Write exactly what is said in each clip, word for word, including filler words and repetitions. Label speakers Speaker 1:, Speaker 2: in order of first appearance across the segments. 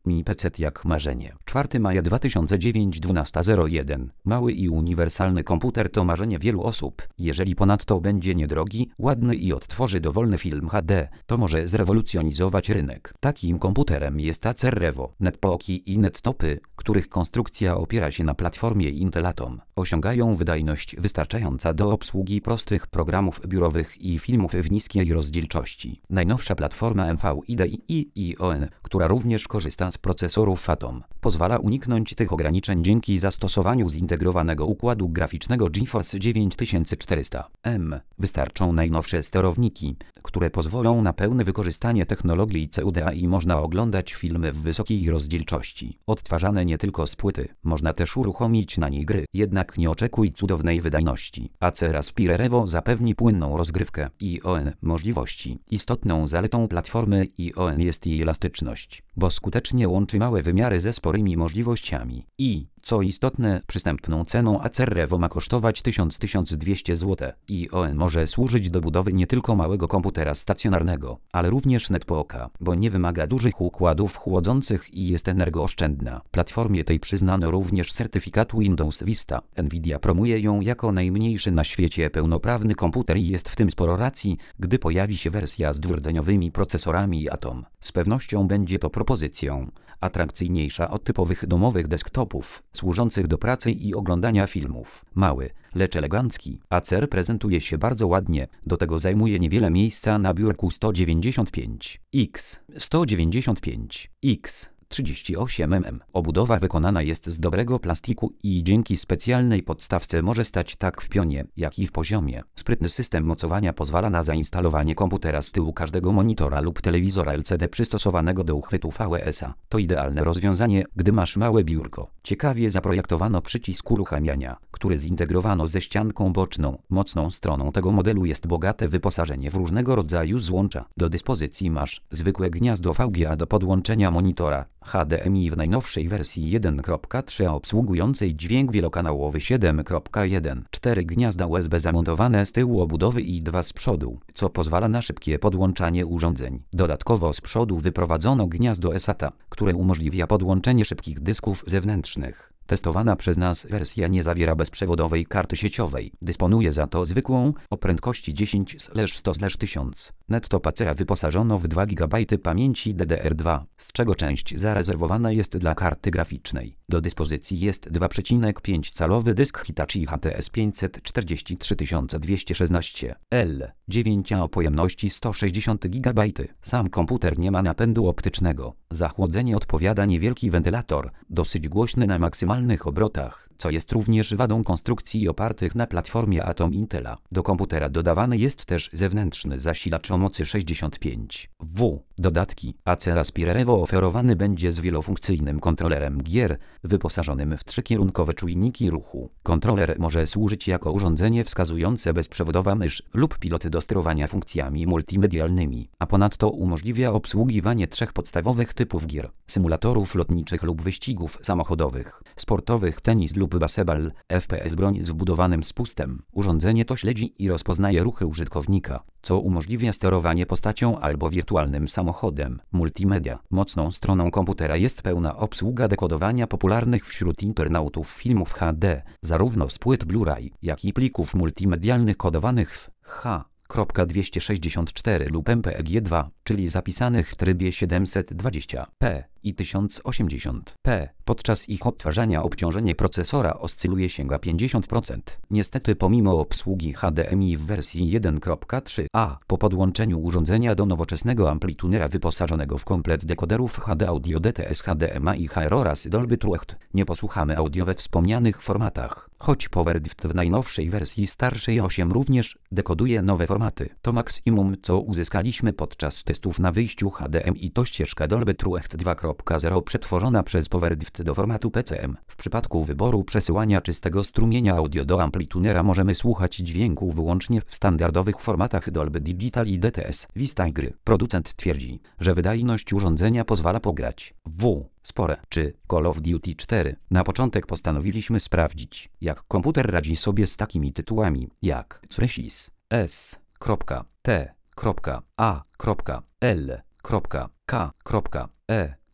Speaker 1: Mini P C jak marzenie. czwartego maja dwa tysiące dziewiątego, dwunasta zero jeden. Mały i uniwersalny komputer to marzenie wielu osób. Jeżeli ponadto będzie niedrogi, ładny i odtworzy dowolny film H D, to może zrewolucjonizować rynek. Takim komputerem jest Acer Revo. Netbooki i nettopy, których konstrukcja opiera się na platformie Intel Atom, osiągają wydajność wystarczająca do obsługi prostych programów biurowych i filmów w niskiej rozdzielczości. Najnowsza platforma M V I D I I O N, która również korzysta z procesorów Atom, pozwala uniknąć tych ograniczeń dzięki zastosowaniu zintegrowanego układu graficznego GeForce dziewięć tysięcy czterysta M. Wystarczą najnowsze sterowniki, które pozwolą na pełne wykorzystanie technologii C U D A i można oglądać filmy w wysokiej rozdzielczości, odtwarzane nie tylko z płyty. Można też uruchomić na niej gry, jednak nie oczekuj cudownej wydajności. Acer Aspire Revo zapewni płynną rozgrywkę I O N możliwości. Istotną zaletą platformy I O N jest jej elastyczność, bo skutecznie łączy małe wymiary ze sporymi możliwościami. I, co istotne, przystępną ceną Acer Revo ma kosztować tysiąc do tysiąca dwieście złotych. I O N może służyć do budowy nie tylko małego komputera stacjonarnego, ale również netbooka, bo nie wymaga dużych układów chłodzących i jest energooszczędna. Platformie tej przyznano również certyfikat Windows Vista. Nvidia promuje ją jako najmniejszy na świecie pełnoprawny komputer i jest w tym sporo racji, gdy pojawi się wersja z dwurdzeniowymi procesorami Atom. Z pewnością będzie to propozycją atrakcyjniejsza od typowych domowych desktopów, służących do pracy i oglądania filmów. Mały, lecz elegancki, Acer prezentuje się bardzo ładnie, do tego zajmuje niewiele miejsca na biurku sto dziewięćdziesiąt pięć na sto dziewięćdziesiąt pięć na trzydzieści osiem milimetrów. Obudowa wykonana jest z dobrego plastiku i dzięki specjalnej podstawce może stać tak w pionie, jak i w poziomie. Sprytny system mocowania pozwala na zainstalowanie komputera z tyłu każdego monitora lub telewizora L C D przystosowanego do uchwytu V S A. To idealne rozwiązanie, gdy masz małe biurko. Ciekawie zaprojektowano przycisk uruchamiania, który zintegrowano ze ścianką boczną. Mocną stroną tego modelu jest bogate wyposażenie w różnego rodzaju złącza. Do dyspozycji masz zwykłe gniazdo V G A do podłączenia monitora, H D M I w najnowszej wersji jeden kropka trzy, a obsługującej dźwięk wielokanałowy siedem kropka jeden, cztery gniazda U S B zamontowane z tyłu obudowy i dwa z przodu, co pozwala na szybkie podłączanie urządzeń. Dodatkowo z przodu wyprowadzono gniazdo SATA, które umożliwia podłączenie szybkich dysków zewnętrznych. Testowana przez nas wersja nie zawiera bezprzewodowej karty sieciowej. Dysponuje za to zwykłą, o prędkości dziesięć sto tysiąc. Netto Acera wyposażono w dwa gigabajty pamięci D D R dwa, z czego część zarezerwowana jest dla karty graficznej. Do dyspozycji jest dwa przecinek pięć calowy dysk Hitachi H T S pięćset czterdzieści trzy tysiące dwieście szesnaście L dziewięć o pojemności sto sześćdziesiąt gigabajtów. Sam komputer nie ma napędu optycznego. Za chłodzenie odpowiada niewielki wentylator, dosyć głośny na maksymalnych obrotach, co jest również wadą konstrukcji opartych na platformie Atom Intela. Do komputera dodawany jest też zewnętrzny zasilacz o mocy sześćdziesiąt pięć wolt. Dodatki. Acer Aspire Revo oferowany będzie z wielofunkcyjnym kontrolerem gier, wyposażonym w trzykierunkowe czujniki ruchu. Kontroler może służyć jako urządzenie wskazujące bezprzewodowa mysz lub pilot do sterowania funkcjami multimedialnymi, a ponadto umożliwia obsługiwanie trzech podstawowych typów gier: symulatorów lotniczych lub wyścigów samochodowych, sportowych, tenis lub baseball, F P S, broń z wbudowanym spustem. Urządzenie to śledzi i rozpoznaje ruchy użytkownika, co umożliwia sterowanie postacią albo wirtualnym samochodem. Multimedia. Mocną stroną komputera jest pełna obsługa dekodowania popularnych wśród internautów filmów H D, zarówno z płyt Blu-ray, jak i plików multimedialnych kodowanych w H dwieście sześćdziesiąt cztery lub M P E G dwa, czyli zapisanych w trybie siedemset dwadzieścia p i tysiąc osiemdziesiąt p. Podczas ich odtwarzania obciążenie procesora oscyluje sięga pięćdziesiąt procent. Niestety pomimo obsługi H D M I w wersji jeden kropka trzy a, po podłączeniu urządzenia do nowoczesnego amplitunera wyposażonego w komplet dekoderów H D Audio D T S, H D M A i H R oraz Dolby Truecht, nie posłuchamy audio we wspomnianych formatach. Choć PowerDift w najnowszej wersji starszej osiem również dekoduje nowe formaty. To maksimum, co uzyskaliśmy podczas testów na wyjściu H D M I, to ścieżka Dolby Truecht dwa kropka zero przetworzona przez PowerDift do formatu P C M. W przypadku wyboru przesyłania czystego strumienia audio do amplitunera możemy słuchać dźwięku wyłącznie w standardowych formatach Dolby Digital i D T S. Vista gry. Producent twierdzi, że wydajność urządzenia pozwala pograć w spore czy Call of Duty cztery. Na początek postanowiliśmy sprawdzić, jak komputer radzi sobie z takimi tytułami jak Crisis, S, T, A, L, K, E,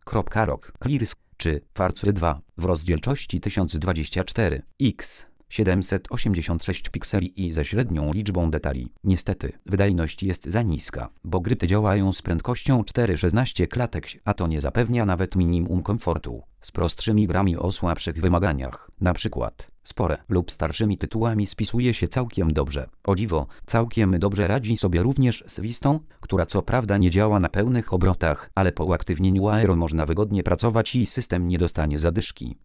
Speaker 1: ROG, Clears czy Farce dwa w rozdzielczości tysiąc dwadzieścia cztery piks siedemset osiemdziesiąt sześć pikseli i ze średnią liczbą detali. Niestety, wydajność jest za niska, bo gry te działają z prędkością cztery przecinek szesnaście klatek, a to nie zapewnia nawet minimum komfortu. Z prostszymi grami o słabszych wymaganiach, na przykład Spore lub starszymi tytułami spisuje się całkiem dobrze. O dziwo, całkiem dobrze radzi sobie również z Vistą, która co prawda nie działa na pełnych obrotach, ale po uaktywnieniu Aero można wygodnie pracować i system nie dostanie zadyszki.